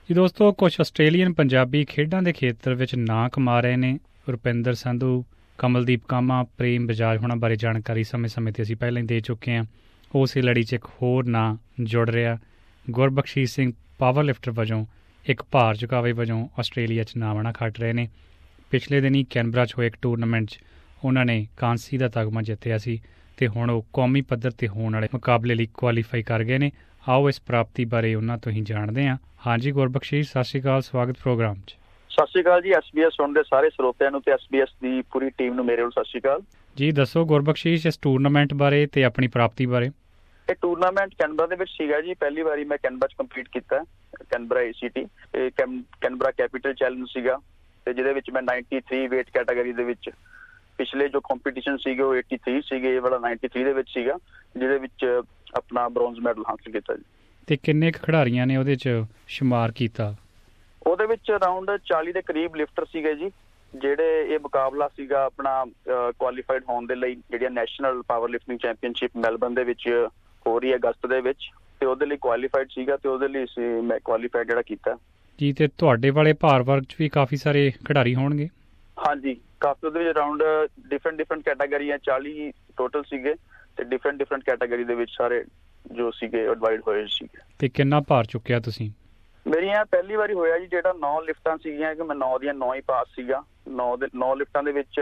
ਜੀ ਦੋਸਤੋ, ਕੁਝ ਆਸਟ੍ਰੇਲੀਅਨ ਪੰਜਾਬੀ ਖੇਡਾਂ ਦੇ ਖੇਤਰ ਵਿੱਚ ਨਾਂ ਕਮਾ ਰਹੇ ਨੇ। ਰੁਪਿੰਦਰ ਸੰਧੂ, ਕਮਲਦੀਪ ਕਾਮਾ, ਪ੍ਰੇਮ ਬਜਾਜ ਹੋਣਾ ਬਾਰੇ ਜਾਣਕਾਰੀ ਸਮੇਂ-ਸਮੇਂ 'ਤੇ ਅਸੀਂ ਪਹਿਲਾਂ ਹੀ ਦੇ ਚੁੱਕੇ ਹਾਂ। ਉਸੇ ਲੜੀ 'ਚ ਇੱਕ ਹੋਰ ਨਾਂ ਜੁੜ ਰਿਹਾ। ਗੁਰਬਖਸ਼ੀਸ਼ ਸਿੰਘ ਪਾਵਰ ਲਿਫਟਰ ਵਜੋਂ, ਇੱਕ ਭਾਰ ਚੁਕਾਵੇ ਵਜੋਂ ਆਸਟ੍ਰੇਲੀਆ 'ਚ ਨਾਮਣਾ ਖੱਟ ਰਹੇ ਨੇ। ਪਿਛਲੇ ਦਿਨੀਂ ਕੈਨਬਰਾ 'ਚ ਹੋਏ ਇੱਕ ਟੂਰਨਾਮੈਂਟ 'ਚ ਉਹਨਾਂ ਨੇ ਕਾਂਸੀ ਦਾ ਤਗਮਾ ਜਿੱਤਿਆ ਸੀ ਅਤੇ ਹੁਣ ਉਹ ਕੌਮੀ ਪੱਧਰ 'ਤੇ ਹੋਣ ਵਾਲੇ ਮੁਕਾਬਲੇ ਲਈ ਕੁਆਲੀਫਾਈ ਕਰ ਗਏ ਨੇ। ਆਓ ਇਸ ਪ੍ਰਾਪਤੀ ਬਾਰੇ ਉਹਨਾਂ ਤੋਂ ਹੀ ਜਾਣਦੇ ਹਾਂ। ਹਾਂਜੀ ਗੁਰਬਖਸ਼ੀਸ਼, ਸਤਿ ਸ਼੍ਰੀ ਅਕਾਲ, ਸਵਾਗਤ ਪ੍ਰੋਗਰਾਮ 'ਚ। ਸਤਿ ਸ਼੍ਰੀ ਅਕਾਲ ਜੀ। SBS ਸੁਣਦੇ ਸਾਰੇ ਸਰੋਤਿਆਂ ਨੂੰ ਤੇ SBS ਦੀ ਪੂਰੀ ਟੀਮ ਨੂੰ ਮੇਰੇ ਵੱਲੋਂ ਸਤਿ ਸ਼੍ਰੀ ਅਕਾਲ ਜੀ। ਦੱਸੋ ਗੁਰਬਖਸ਼ੀਸ਼, ਇਸ ਟੂਰਨਾਮੈਂਟ ਬਾਰੇ ਤੇ ਆਪਣੀ ਪ੍ਰਾਪਤੀ ਬਾਰੇ। ਇਹ ਟੂਰਨਾਮੈਂਟ ਕੈਨਬਰਾ ਦੇ ਵਿੱਚ ਸੀਗਾ ਜੀ। ਪਹਿਲੀ ਵਾਰੀ ਮੈਂ ਕੈਨਬਰਾ 'ਚ ਕੰਪੀਟ ਕੀਤਾ, ਕੈਨਬਰਾ ACT। ਇਹ ਕੈਨਬਰਾ ਕੈਪੀਟਲ ਚੈਲੰਜ ਸੀਗਾ ਤੇ ਜਿਹਦੇ ਵਿੱਚ ਮੈਂ 93 ਵੇਟ ਕੈਟਾਗਰੀ ਦੇ ਵਿੱਚ, ਪਿਛਲੇ ਜੋ ਕੰਪੀਟੀਸ਼ਨ ਸੀਗੇ ਉਹ 83 ਸੀਗੇ, ਇਹ ਵਾਲਾ 93 ਦੇ ਵਿੱਚ ਸੀਗਾ, ਜਿਹਦੇ ਵਿੱਚ ਆਪਣਾ ਬ੍ਰੌਂਜ਼ ਮੈਡਲ ਹਾਸਲ ਕੀਤਾ ਜੀ। ਤੇ ਕਿੰਨੇ ਕੁ ਖਿਡਾਰੀਆਂ ਨੇ ਉਹਦੇ 'ਚ ਸ਼ੁਮਾਰ ਕੀਤਾ? ਉਹਦੇ ਵਿੱਚ ਅਰਾਊਂਡ 40 ਦੇ ਕਰੀਬ ਲਿਫਟਰ ਸੀਗੇ ਜੀ, ਜਿਹੜੇ ਇਹ ਮੁਕਾਬਲਾ ਸੀਗਾ ਆਪਣਾ ਕੁਆਲੀਫਾਈਡ ਹੋਣ ਦੇ ਲਈ, ਜਿਹੜੀਆਂ national powerlifting championship Melbourne ਦੇ ਵਿੱਚ ਹੋ ਰਹੀ ਹੈ ਅਗਸਤ ਦੇ ਵਿੱਚ, ਤੇ ਉਹਦੇ ਲਈ ਕੁਆਲੀਫਾਈਡ ਸੀਗਾ ਤੇ ਉਹਦੇ ਲਈ ਮੈਂ ਕੁਆਲੀਫਾਈਡ ਜਿਹੜਾ ਕੀਤਾ ਜੀ। ਤੇ ਤੁਹਾਡੇ ਵਾਲੇ ਭਾਰ ਵਰਗ 'ਚ ਵੀ ਕਾਫੀ ਸਾਰੇ ਖਿਡਾਰੀ ਹੋਣਗੇ? ਹਾਂਜੀ, ਕਾਫੀ। ਉਹਦੇ ਵਿੱਚ ਅਰਾਊਂਡ ਡਿਫਰੈਂਟ ਕੈਟਾਗਰੀਆਂ 40 ਟੋਟਲ ਸੀਗੇ ਤੇ ਡਿਫਰੈਂਟ ਕੈਟਾਗਰੀ ਦੇ ਵਿੱਚ ਸਾਰੇ ਜੋ ਸੀਗੇ ਡਿਵਾਈਡ ਹੋਏ ਸੀਗੇ। ਤੇ ਕਿੰਨਾ ਭਾਰ ਚੁੱਕਿਆ ਤੁਸੀਂ? ਮੇਰੀਆਂ ਪਹਿਲੀ ਵਾਰੀ ਹੋਇਆ ਜੀ ਜਿਹੜਾ 9 ਲਿਫਟਾਂ ਸੀਗੀਆਂ, ਕਿ ਮੈਂ 9 ਦੀਆਂ 9 ਹੀ ਪਾਸ ਸੀਗਾ। 9 ਲਿਫਟਾਂ ਦੇ ਵਿੱਚ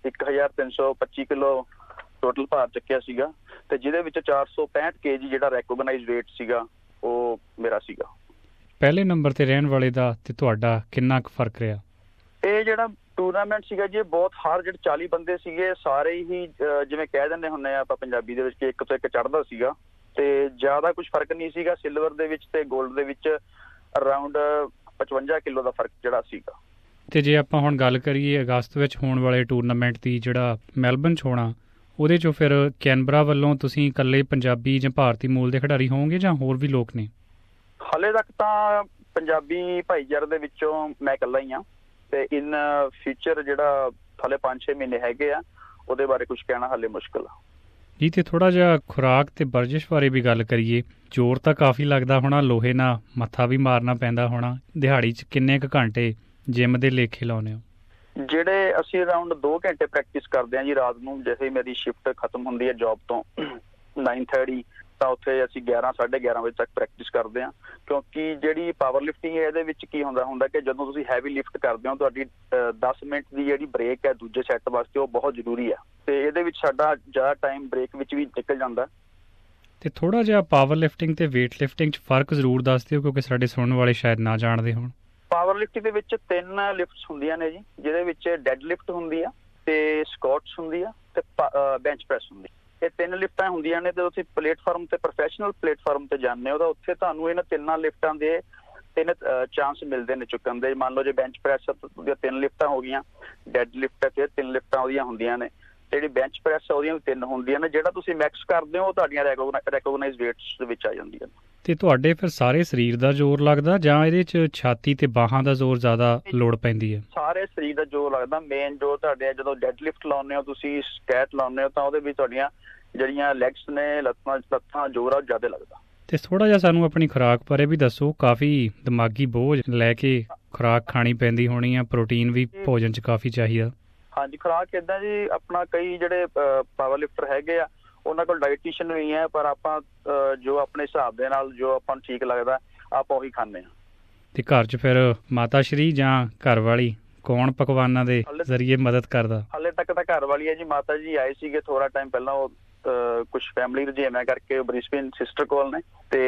1325 ਕਿਲੋ ਟੋਟਲ ਭਾਰ ਚੱਕਿਆ ਸੀਗਾ ਤੇ ਜਿਹਦੇ ਵਿੱਚ 465 kg ਜਿਹੜਾ ਰੈਕੋਗਨਾਈਜ਼ ਵੇਟ ਸੀਗਾ ਉਹ ਮੇਰਾ ਸੀਗਾ। ਪਹਿਲੇ ਨੰਬਰ ਤੇ ਰਹਿਣ ਵਾਲੇ ਦਾ ਤੇ ਤੁਹਾਡਾ ਕਿੰਨਾ ਕੁ ਫਰਕ ਰਿਹਾ? ਇਹ ਜਿਹੜਾ ਟੂਰਨਾਮੈਂਟ ਸੀਗਾ ਜੀ, ਬਹੁਤ ਹਾਰ, ਜਿਹੜੇ 40 ਬੰਦੇ ਸੀਗੇ ਸਾਰੇ ਹੀ ਜਿਵੇਂ ਕਹਿ ਦਿੰਦੇ ਹੁੰਦੇ ਆ ਆਪਾਂ ਪੰਜਾਬੀ ਦੇ ਵਿੱਚ ਕਿ ਇੱਕ ਤੋਂ ਇੱਕ ਚੜ੍ਹਦਾ ਸੀਗਾ, ਤੇ ਜ਼ਿਆਦਾ ਕੁਝ ਫਰਕ ਨਹੀਂ ਸੀਗਾ। ਸਿਲਵਰ ਦੇ ਵਿੱਚ ਤੇ ਗੋਲਡ ਦੇ ਵਿੱਚ ਅਰਾਊਂਡ 55 ਕਿਲੋ ਦਾ ਫਰਕ ਜਿਹੜਾ ਸੀਗਾ। ਤੇ ਜੇ ਆਪਾਂ ਹੁਣ ਗੱਲ ਕਰੀਏ ਅਗਸਤ ਵਿੱਚ ਹੋਣ ਵਾਲੇ ਟੂਰਨਾਮੈਂਟ ਦੀ, ਜਿਹੜਾ ਮੈਲਬਰਨ 'ਚ ਹੋਣਾ, ਉਹਦੇ 'ਚੋਂ ਫਿਰ ਕੈਨਬਰਾ ਵੱਲੋਂ ਤੁਸੀਂ ਇਕੱਲੇ ਪੰਜਾਬੀ ਜਾਂ ਭਾਰਤੀ ਮੂਲ ਦੇ ਖਿਡਾਰੀ ਹੋਵੋਗੇ ਜਾਂ ਹੋਰ ਵੀ ਲੋਕ ਨੇ? ਹਾਲੇ ਤੱਕ ਤਾਂ ਪੰਜਾਬੀ ਭਾਈਚਾਰੇ ਦੇ ਵਿੱਚੋਂ ਮੈਂ ਇਕੱਲਾ ਹੀ ਹਾਂ, ਤੇ ਇਨ ਫਿਊਚਰ ਜਿਹੜਾ ਹਾਲੇ 5-6 ਮਹੀਨੇ ਹੈਗੇ ਆ, ਉਹਦੇ ਬਾਰੇ ਕੁਝ ਕਹਿਣਾ ਹਾਲੇ ਮੁਸ਼ਕਿਲ ਆ ਜੀ। ਤੇ ਥੋੜਾ ਜਿਹਾ ਖੁਰਾਕ ਤੇ ਵਰਜਿਸ਼ ਬਾਰੇ ਵੀ ਗੱਲ ਕਰੀਏ। ਜ਼ੋਰ ਤਾਂ ਕਾਫੀ ਲੱਗਦਾ ਹੋਣਾ, ਲੋਹੇ ਨਾਲ ਮੱਥਾ ਵੀ ਮਾਰਨਾ ਪੈਂਦਾ ਹੋਣਾ। ਦਿਹਾੜੀ 'ਚ ਕਿੰਨੇ ਕੁ ਘੰਟੇ ਜਿਮ ਦੇ ਲੇਖੇ ਲਾਉਂਦੇ ਹੋ? ਜਿਹੜੇ ਅਸੀਂ ਅਰਾਊਂਡ 2 ਘੰਟੇ ਪ੍ਰੈਕਟਿਸ ਕਰਦੇ ਹਾਂ ਜੀ ਰਾਤ ਨੂੰ। ਜੈਸੇ ਮੇਰੀ ਸ਼ਿਫਟ ਖਤਮ ਹੁੰਦੀ ਹੈ ਜੌਬ ਤੋਂ 9:30, ਤਾਂ ਉੱਥੇ ਅਸੀਂ 11-11:30 ਵਜੇ ਤੱਕ ਪ੍ਰੈਕਟਿਸ ਕਰਦੇ ਹਾਂ। ਕਿਉਂਕਿ ਜਿਹੜੀ ਪਾਵਰ ਲਿਫਟਿੰਗ ਹੈ ਇਹਦੇ ਵਿੱਚ ਕੀ ਹੁੰਦਾ ਕਿ ਜਦੋਂ ਤੁਸੀਂ ਹੈਵੀ ਲਿਫਟ ਕਰਦੇ ਹੋ, ਤੁਹਾਡੀ 10 ਮਿੰਟ ਦੀ ਜਿਹੜੀ ਬ੍ਰੇਕ ਹੈ ਦੂਜੇ ਸੈੱਟ ਵਾਸਤੇ, ਉਹ ਬਹੁਤ ਜ਼ਰੂਰੀ ਹੈ, ਤੇ ਇਹਦੇ ਵਿੱਚ ਸਾਡਾ ਜ਼ਿਆਦਾ ਟਾਈਮ ਬ੍ਰੇਕ ਵਿੱਚ ਵੀ ਨਿਕਲ ਜਾਂਦਾ। ਤੇ ਥੋੜਾ ਜਿਹਾ ਪਾਵਰ ਲਿਫਟਿੰਗ ਤੇ ਵੇਟ ਲਿਫਟਿੰਗ 'ਚ ਫਰਕ ਜ਼ਰੂਰ ਦੱਸ ਦਿਓ, ਕਿਉਂਕਿ ਸਾਡੇ ਸੁਣਨ ਵਾਲੇ ਸ਼ਾਇਦ ਨਾ ਜਾਣਦੇ ਹੋਣ। ਪਾਵਰ ਲਿਫਟਿੰਗ ਦੇ ਵਿੱਚ 3 ਲਿਫਟਸ ਹੁੰਦੀਆਂ ਨੇ ਜੀ, ਜਿਹਦੇ ਵਿੱਚ ਡੈਡ ਲਿਫਟ ਹੁੰਦੀ ਆ, ਤੇ ਸਕੁਐਟਸ ਹੁੰਦੀ ਆ, ਤੇ ਬੈਂਚ ਪ੍ਰੈਸ ਹੁੰਦੀ। ਇਹ 3 ਲਿਫਟਾਂ ਹੁੰਦੀਆਂ ਨੇ। ਜਦੋਂ ਤੁਸੀਂ ਪਲੇਟਫਾਰਮ ਤੇ, ਪ੍ਰੋਫੈਸ਼ਨਲ ਪਲੇਟਫਾਰਮ ਤੇ ਜਾਂਦੇ ਹੋ, ਤਾਂ ਉੱਥੇ ਤੁਹਾਨੂੰ ਇਹਨਾਂ 3 ਲਿਫਟਾਂ ਦੇ 3 ਚਾਂਸ ਮਿਲਦੇ ਨੇ ਚੁੱਕਣ ਦੇ। ਮੰਨ ਲਓ ਜੇ ਬੈਂਚ ਪ੍ਰੈਸ ਦੀਆਂ 3 ਲਿਫਟਾਂ ਹੋ ਗਈਆਂ, ਡੈਡ ਲਿਫਟ ਤੇ 3 ਲਿਫਟਾਂ ਉਹਦੀਆਂ ਹੁੰਦੀਆਂ ਨੇ, ਜਿਹੜੀ ਬੈਂਚ ਪ੍ਰੈਸ ਉਹਦੀਆਂ ਵੀ 3 ਹੁੰਦੀਆਂ ਨੇ। ਜਿਹੜਾ ਤੁਸੀਂ ਮੈਕਸ ਕਰਦੇ ਹੋ ਉਹ ਤੁਹਾਡੀਆਂ ਰੈਕੋਗਨਾਈਜ਼ ਵੇਟਸ ਦੇ ਵਿੱਚ ਆ ਜਾਂਦੀਆਂ ਨੇ। ਤੇ ਤੁਹਾਡੇ ਫਿਰ ਸਾਰੇ ਸਰੀਰ ਦਾ ਜ਼ੋਰ ਲੱਗਦਾ ਜਾਂ ਇਹਦੇ 'ਚ ਛਾਤੀ ਤੇ ਬਾਹਾਂ ਦਾ ਜ਼ੋਰ ਜ਼ਿਆਦਾ ਲੋੜ ਪੈਂਦੀ ਹੈ? ਸਾਰੇ ਸਰੀਰ ਦਾ ਜ਼ੋਰ ਲੱਗਦਾ। ਮੇਨ ਜੋ ਤੁਹਾਡੇ ਜਦੋਂ ਡੈਡ ਲਿਫਟ ਲਾਉਂਦੇ ਹੋ, ਤੁਸੀਂ ਸਕੈਟ ਲਾਉਂਦੇ ਹੋ, ਤਾਂ ਉਹਦੇ ਵਿੱਚ ਤੁਹਾਡੀਆਂ ਜਿਹੜੀਆਂ ਲੈਗਸ ਨੇ, ਲੱਤਾਂ ਜ਼ੋਰ ਆ ਜ਼ਿਆਦਾ ਲੱਗਦਾ। ਤੇ ਥੋੜਾ ਜਿਹਾ ਸਾਨੂੰ ਆਪਣੀ ਖੁਰਾਕ ਬਾਰੇ ਵੀ ਦੱਸੋ। ਕਾਫੀ ਦਿਮਾਗੀ ਬੋਝ ਲੈ ਕੇ ਖੁਰਾਕ ਖਾਣੀ ਪੈਂਦੀ ਹੋਣੀ ਆ, ਪ੍ਰੋਟੀਨ ਵੀ ਭੋਜਨ 'ਚ ਕਾਫੀ ਚਾਹੀਦਾ। ਹਾਂਜੀ, ਖੁਰਾਕ ਏਦਾਂ ਜੀ, ਆਪਣਾ ਕਈ ਜਿਹੜੇ ਪਾਵਰ ਲਿਫਟਰ ਹੈਗੇ ਆ ਉਹਨਾਂ ਕੋਲ ਡਾਇਟੀਸ਼ੀਅਨ ਵੀ ਹੈ, ਪਰ ਆਪਾਂ ਜੋ ਆਪਣੇ ਹਿਸਾਬ ਦੇ ਨਾਲ ਜੋ ਆਪਾਂ ਨੂੰ ਠੀਕ ਲੱਗਦਾ ਆਪਾਂ ਉਹੀ ਖਾਂਦੇ ਹਾਂ। ਤੇ ਘਰ 'ਚ ਫਿਰ ਮਾਤਾ ਸ਼੍ਰੀ ਜਾਂ ਘਰ ਵਾਲੀ ਕੌਣ ਪਕਵਾਨਾਂ ਦੇ ਜ਼ਰੀਏ ਮਦਦ ਕਰਦਾ? ਹਾਲੇ ਤੱਕ ਤਾਂ ਘਰ ਵਾਲੀ ਹੈ ਜੀ। ਮਾਤਾ ਜੀ ਆਏ ਸੀਗੇ ਥੋੜਾ ਟਾਈਮ ਪਹਿਲਾਂ, ਉਹ ਕੁਛ ਫੈਮਿਲੀ ਰੁਝੇਵਿਆਂ ਕਰਕੇ ਬ੍ਰਿਸਬੇਨ ਸਿਸਟਰ ਕੋਲ ਨੇ, ਤੇ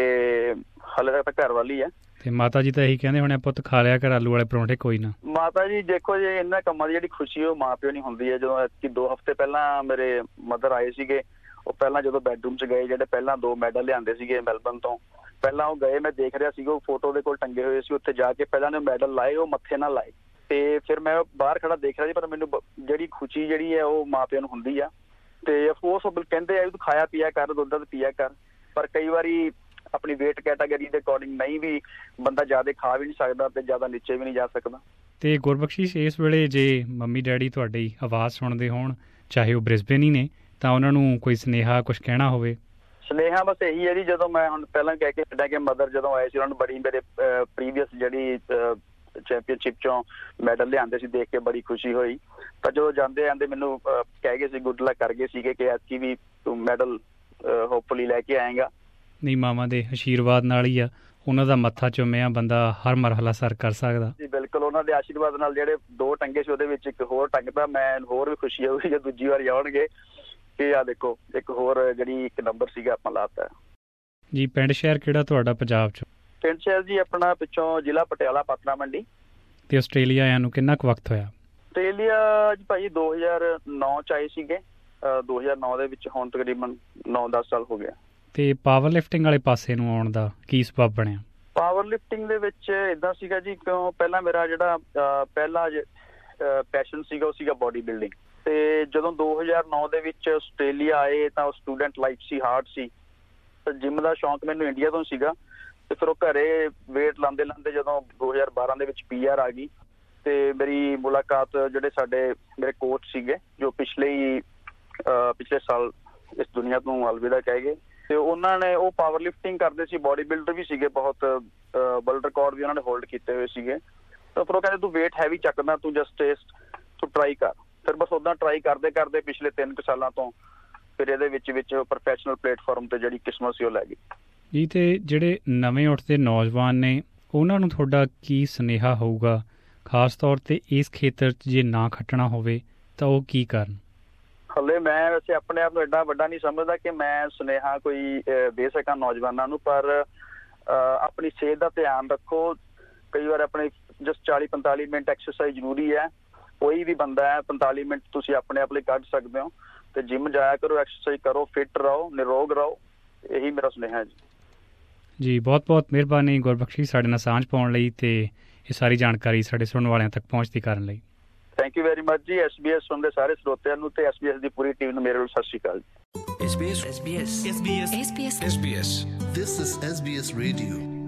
ਹਾਲੇ ਤੱਕ ਤਾਂ ਘਰ ਵਾਲੀ ਹੈ। ਤੇ ਮਾਤਾ ਜੀ ਤਾਂ ਇਹੀ ਕਹਿੰਦੇ ਹੋਣੇ, ਪੁੱਤ ਖਾ ਲਿਆ ਕਰ ਆਲੂ ਵਾਲੇ ਪਰੌਂਠੇ ਕੋਈ ਨਾ। ਮਾਤਾ ਜੀ ਦੇਖੋ ਜੀ, ਇਹਨਾਂ ਕੰਮਾਂ ਦੀ ਜਿਹੜੀ ਖੁਸ਼ੀ ਉਹ ਮਾਂ ਪਿਓ ਨਹੀਂ ਹੁੰਦੀ ਹੈ। ਜਦੋਂ 2 ਹਫ਼ਤੇ ਪਹਿਲਾਂ ਮੇਰੇ ਮਦਰ ਆਏ ਸੀਗੇ, ਉਹ ਪਹਿਲਾਂ ਜਦੋਂ ਬੈਡਰੂਮ 'ਚ ਗਏ, ਜਿਹੜੇ ਪਹਿਲਾਂ 2 ਮੈਡਲ ਲਿਆਂਦੇ ਸੀਗੇ ਮੈਲਬਰਨ ਤੋਂ, ਪਹਿਲਾਂ ਉਹ ਗਏ, ਮੈਂ ਦੇਖ ਰਿਹਾ ਸੀਗਾ, ਉਹ ਫੋਟੋ ਦੇ ਕੋਲ ਟੰਗੇ ਹੋਏ ਸੀ। ਉੱਥੇ ਜਾ ਕੇ ਪਹਿਲਾਂ ਨੇ ਮੈਡਲ ਲਾਏ, ਉਹ ਮੱਥੇ ਨਾਲ ਲਾਏ, ਤੇ ਫਿਰ ਮੈਂ ਬਾਹਰ ਖੜਾ ਦੇਖ ਰਿਹਾ ਸੀ। ਪਰ ਮੈਨੂੰ ਜਿਹੜੀ ਖੁਸ਼ੀ ਜਿਹੜੀ ਹੈ ਉਹ ਮਾਂ ਪਿਓ ਨੂੰ ਹੁੰਦੀ ਆ। ਤੇ ਅਫਕੋਰਸ ਉਹ ਕਹਿੰਦੇ ਆ ਤੂੰ ਖਾਇਆ ਪੀਆ ਕਰ, ਦੁੱਧ ਪੀਆ ਕਰ, ਪਰ ਕਈ ਵਾਰੀ ਆਪਣੀ ਵੇਟ ਕੈਟਾਗਰੀ ਦੇ ਅਕੋਰਡਿੰਗ ਨਹੀਂ ਵੀ ਬੰਦਾ ਜ਼ਿਆਦਾ ਖਾ ਵੀ ਨਹੀਂ ਸਕਦਾ ਤੇ ਜ਼ਿਆਦਾ ਨੀਚੇ ਵੀ ਨਹੀਂ ਜਾ ਸਕਦਾ। ਤੇ ਗੁਰਬਖਸ਼ੀਸ਼, ਇਸ ਵੇਲੇ ਜੇ ਮੰਮੀ ਡੈਡੀ ਤੁਹਾਡੀ ਆਵਾਜ਼ ਸੁਣਦੇ ਹੋਣ, ਚਾਹੇ ਉਹ ਬ੍ਰਿਸਬੇਨ ਹੀ ਨੇ, ਤਾਂ ਉਹਨਾਂ ਨੂੰ ਕੋਈ ਸੁਨੇਹਾ, ਕੁਝ ਕਹਿਣਾ ਹੋਵੇ? ਸੁਨੇਹਾ ਬਸ ਇਹੀ ਹੈ ਜੀ, ਜਦੋਂ ਮੈਂ ਹੁਣ ਪਹਿਲਾਂ ਕਹਿ ਕੇ ਛੱਡਿਆ ਕਿ ਮਦਰ ਜਦੋਂ ਆਏ ਸੀ ਉਹਨਾਂ ਨੂੰ ਬੜੀ ਮੇਰੇ ਪ੍ਰੀਵੀਅਸ ਜਿਹੜੀ ਚੈਂਪੀਅਨਸ਼ਿਪ ਚੋਂ ਮੈਡਲ ਲਿਆਂਦੇ ਸੀ ਦੇਖ ਕੇ ਬੜੀ ਖੁਸ਼ੀ ਹੋਈ। ਤਾਂ ਜਦੋਂ ਜਾਂਦੇ ਜਾਂਦੇ ਮੈਨੂੰ ਕਹਿ ਗਏ ਸੀ, ਗੁੱਡ ਲੱਕ ਕਰ ਗਏ ਸੀਗੇ ਕਿ ਐਤਕੀ ਵੀ ਤੂੰ ਮੈਡਲ ਹੋਪਫੁਲੀ ਲੈ ਕੇ ਆਏਗਾ। ਨਹੀਂ, ਮਾਵਾਂ ਦੇ ਆਸ਼ੀਰਵਾਦ ਨਾਲ ਹੀ ਆ, ਉਹਨਾਂ ਦਾ ਮੱਥਾ ਚੁੰਮਿਆ ਬੰਦਾ ਹਰ ਮਰਹਲਾ ਸਰ ਕਰ ਸਕਦਾ ਜੀ। ਬਿਲਕੁਲ, ਉਹਨਾਂ ਦੇ ਆਸ਼ੀਰਵਾਦ ਨਾਲ ਜਿਹੜੇ 2 ਟੰਗੇ ਸੀ ਉਹਦੇ ਵਿੱਚ ਇੱਕ ਹੋਰ ਟੰਗਦਾ, ਮੈਂ ਹੋਰ ਵੀ ਖੁਸ਼ੀ ਹੋਊਗੀ ਜੇ ਦੂਜੀ ਵਾਰੀ ਆਉਣਗੇ ਕਿ ਆ ਦੇਖੋ ਇੱਕ ਹੋਰ ਜਿਹੜੀ 1 ਨੰਬਰ ਸੀਗਾ ਆਪਾਂ ਲਾਤਾ ਜੀ। ਪਿੰਡ ਸ਼ਹਿਰ ਕਿਹੜਾ ਤੁਹਾਡਾ ਪੰਜਾਬ 'ਚ? ਪਿੰਡ ਸ਼ਹਿਰ ਜੀ ਆਪਣਾ ਪਿੱਛੋਂ ਜ਼ਿਲ੍ਹਾ ਪਟਿਆਲਾ, ਪਾਤੜਾ ਮੰਡੀ। ਤੇ ਆਸਟ੍ਰੇਲੀਆ ਆਇਆਂ ਨੂੰ ਕਿੰਨਾ ਕੁ ਵਕਤ ਹੋਇਆ? ਆਸਟ੍ਰੇਲੀਆ ਜੀ ਭਾਈ 2009 ਚ ਆਏ ਸੀਗੇ, 2009 ਦੇ ਵਿੱਚ ਹੁਣ ਤਕਰੀਬਨ 9-10 ਸਾਲ ਹੋ ਗਿਆ। ਤੇ ਪਾਵਰ ਲਿਫਟਿੰਗ ਵਾਲੇ ਪਾਸੇ ਨੂੰ ਆਉਣ ਦਾ ਕੀ ਸਬਬ ਬਣਿਆ? ਪਾਵਰ ਲਿਫਟਿੰਗ ਦੇ ਵਿੱਚ ਇਦਾਂ ਸੀਗਾ ਜੀ, ਕਿਉਂ ਪਹਿਲਾਂ ਮੇਰਾ ਜਿਹੜਾ ਪਹਿਲਾ ਪੈਸ਼ਨ ਸੀਗਾ ਉਹ ਸੀਗਾ ਬੋਡੀ ਬਿਲਡਿੰਗ। ਤੇ ਜਦੋਂ 2009 ਦੇ ਵਿੱਚ ਆਸਟ੍ਰੇਲੀਆ ਆਏ ਤਾਂ ਸਟੂਡੈਂਟ ਲਾਈਫ ਸੀ, ਹਾਰਡ ਸੀ। ਤੇ ਜਿਮ ਦਾ ਸ਼ੌਂਕ ਮੈਨੂੰ ਇੰਡੀਆ ਤੋਂ ਸੀਗਾ। ਤੇ ਫਿਰ ਉਹ ਘਰੇ ਵੇਟ ਲਾਉਂਦੇ ਜਦੋਂ 2012 ਦੇ ਵਿੱਚ PR ਆ ਗਈ ਤੇ ਮੇਰੀ ਮੁਲਾਕਾਤ ਜਿਹੜੇ ਮੇਰੇ ਕੋਚ ਸੀਗੇ ਜੋ ਪਿਛਲੇ ਸਾਲ ਇਸ ਦੁਨੀਆ ਤੋਂ ਅਲਵਿਦਾ ਕਹਿ ਗਏ, ਤੇ ਉਹਨਾਂ ਨੇ ਉਹ ਪਾਵਰ ਲਿਫਟਿੰਗ ਕਰਦੇ ਸੀ, ਬੋਡੀ ਬਿਲਡਰ ਵੀ ਸੀਗੇ, ਬਹੁਤ ਵਰਲਡ ਰਿਕਾਰਡ ਵੀ ਉਹਨਾਂ ਨੇ ਹੋਲਡ ਕੀਤੇ ਹੋਏ ਸੀਗੇ। ਤਾਂ ਫਿਰ ਉਹ ਕਹਿੰਦੇ ਤੂੰ ਵੇਟ ਹੈਵੀ ਚੱਕਦਾ, ਤੂੰ ਜਸਟ ਤੂੰ ਟਰਾਈ ਕਰ। ਫਿਰ ਬਸ ਉੱਦਾਂ ਟਰਾਈ ਕਰਦੇ ਕਰਦੇ ਪਿਛਲੇ 3 ਸਾਲਾਂ ਤੋਂ ਫਿਰ ਇਹਦੇ ਵਿੱਚ ਪ੍ਰੋਫੈਸ਼ਨਲ ਪਲੇਟਫਾਰਮ ਤੇ ਜਿਹੜੀ ਕਿਸਮਤ ਸੀ ਉਹ ਲੈ ਗਈ ਜੀ। ਤੇ ਜਿਹੜੇ ਨਵੇਂ ਉੱਠਦੇ ਨੌਜਵਾਨ ਨੇ ਉਹਨਾਂ ਨੂੰ ਤੁਹਾਡਾ ਕੀ ਸੁਨੇਹਾ ਹੋਊਗਾ, ਖਾਸ ਤੌਰ ਤੇ ਇਸ ਖੇਤਰ 'ਚ ਜੇ ਨਾ ਖੱਟਣਾ ਹੋਵੇ ਤਾਂ ਉਹ ਕੀ ਕਰਨ? ਹਲੇ ਮੈਂ ਵੈਸੇ ਆਪਣੇ ਆਪ ਨੂੰ ਐਡਾ ਵੱਡਾ ਨਹੀਂ ਸਮਝਦਾ ਕਿ ਮੈਂ ਸੁਨੇਹਾ ਕੋਈ ਦੇ ਸਕਾਂ ਨੌਜਵਾਨਾਂ ਨੂੰ, ਪਰ ਆਪਣੀ ਸਿਹਤ ਦਾ ਧਿਆਨ ਰੱਖੋ। ਕਈ ਵਾਰ ਆਪਣੇ ਜਸਟ 40-45 ਮਿੰਟ ਐਕਸਰਸਾਈਜ਼ ਜ਼ਰੂਰੀ ਹੈ। ਕੋਈ ਵੀ ਬੰਦਾ ਹੈ 45 ਮਿੰਟ ਤੁਸੀਂ ਆਪਣੇ ਆਪ ਲਈ ਕੱਢ ਸਕਦੇ ਹੋ। ਤੇ ਜਿਮ ਜਾਇਆ ਕਰੋ, ਐਕਸਰਸਾਈਜ਼ ਕਰੋ, ਫਿੱਟ ਰਹੋ, ਨਿਰੋਗ ਰਹੋ। ਇਹੀ ਮੇਰਾ ਸੁਨੇਹਾ ਜੀ। ਬਹੁਤ ਬਹੁਤ ਮਿਹਰਬਾਨੀ ਗੁਰਬਖਸ਼, ਸਾਡੇ ਨਾਲ ਸਾਂਝ ਪਾਉਣ ਲਈ ਤੇ ਇਹ ਸਾਰੀ ਜਾਣਕਾਰੀ ਸਾਡੇ ਸੁਣਨ ਵਾਲਿਆਂ ਤੱਕ ਪਹੁੰਚਦੀ ਕਰਨ ਲਈ। Thank you very much ji. SBS ਸੁਣਦੇ ਸਾਰੇ ਸਰੋਤਿਆਂ ਨੂੰ ਤੇ SBS ਦੀ ਪੂਰੀ ਟੀਮ ਨੂੰ ਮੇਰੇ ਵੱਲੋਂ ਸਤਿ ਸ਼੍ਰੀ ਅਕਾਲ ਜੀ। SBS This is SBS Radio